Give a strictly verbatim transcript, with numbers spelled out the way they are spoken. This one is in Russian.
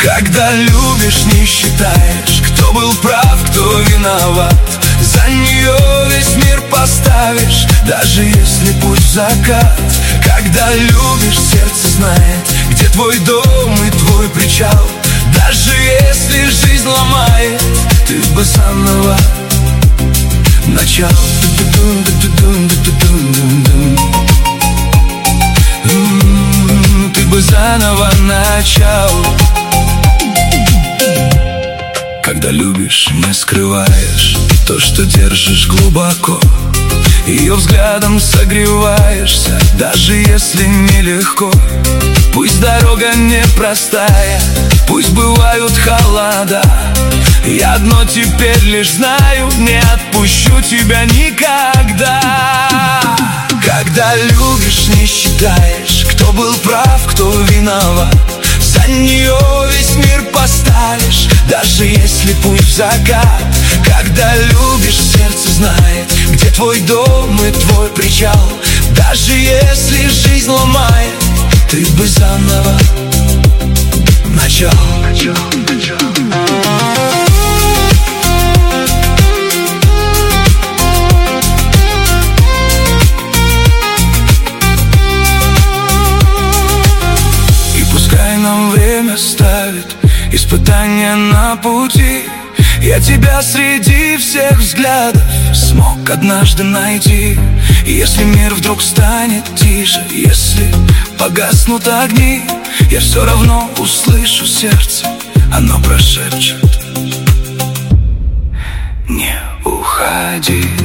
Когда любишь, не считаешь, кто был прав, кто виноват. За нее весь мир поставишь, даже если путь в закат. Когда любишь, сердце знает, где твой дом и твой причал. Даже если жизнь ломает, ты бы заново начал. Ты бы заново начал. Когда любишь, не скрываешь то, что держишь глубоко. Ее взглядом согреваешься, даже если нелегко. Пусть дорога непростая, пусть бывают холода, я одно теперь лишь знаю: не отпущу тебя никогда. Когда любишь, не считаешь, кто был прав, кто виноват. За нее весь мир поставишь, даже если путь в закат. Когда любишь, сердце знает, где твой дом и твой причал. Даже если жизнь ломает, ты бы заново начал. Начал, начал. Время ставит испытания на пути. Я тебя среди всех взглядов смог однажды найти. И если мир вдруг станет тише, если погаснут огни, я все равно услышу сердце, оно прошепчет: не уходи.